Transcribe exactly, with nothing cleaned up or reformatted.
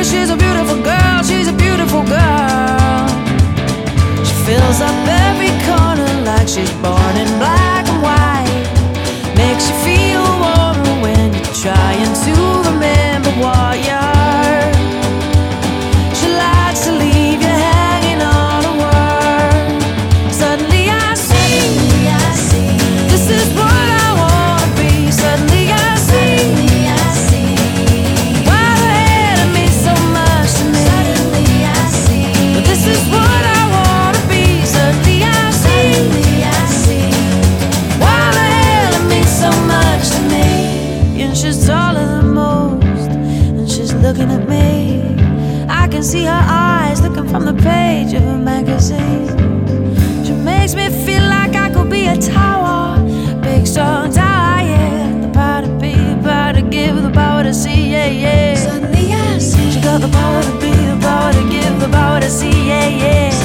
she's a beautiful girl, she's a beautiful girl. She fills up every corner like she's born in black and white. Makes you feel warmer when you're trying to remember what you're. She likes to leave you hanging on a word. Suddenly I see, I see, this is what I wanna be. Suddenly I see, I see, why the hell it means so much to me. Suddenly I see, but this is what I wanna be. Suddenly I see, I see, why the hell it means so much to me. And she's taller than most, and she's looking at me. I can see her eyes looking from the page of a magazine. She makes me feel like I could be a tower, big strong tower, yeah. The power to be, the power to give, the power to see, yeah, yeah. Suddenly I see, she got the power to be, the power to give, the power to see, yeah, yeah.